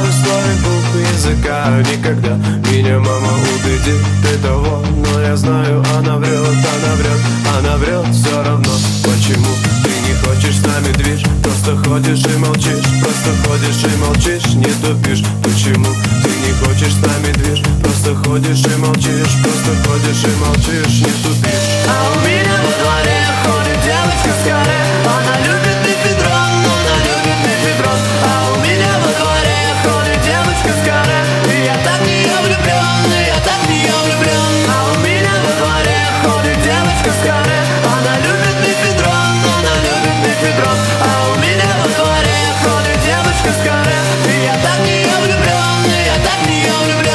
слой букв языка. Никогда меня мама убедит ты того, но я знаю, она врет, она врет все равно. Почему ты не хочешь с нами движ? Просто ходишь и молчишь, просто ходишь и молчишь, не тупишь. Почему ты не хочешь с нами движ? Просто ходишь и молчишь, просто ходишь и молчишь, не тупишь. А у меня во дворе ходит девочка с каре. Она любит мефедрон, она любит мефедрон. А у меня во дворе ходит девочка с каре. И я так в нее влюблен, и я так в нее влюблен. А у меня во дворе ходит девочка с каре. Она любит мефедрон, она любит мефедрон. А у меня во дворе ходит девочка с каре. И я так в нее влюблен, и я так в нее влюблен.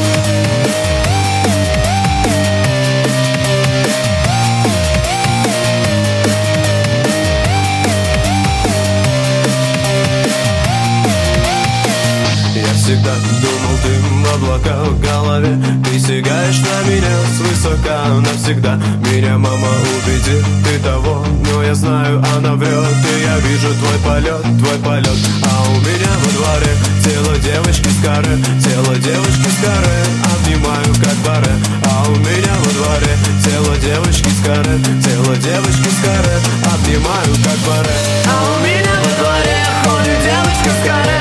Всегда думал, ты в облака в голове. Ты сигаешь на меня свысока навсегда. Меня мама убедит ты того, но я знаю, она врет. И я вижу твой полет, твой полет. А у меня во дворе тело девочки с каре, тело девочки с каре. Обнимаю как баре. А у меня во дворе тело девочки с каре, тело девочки с каре. Обнимаю как баре. А у меня во дворе ходит девочка с каре.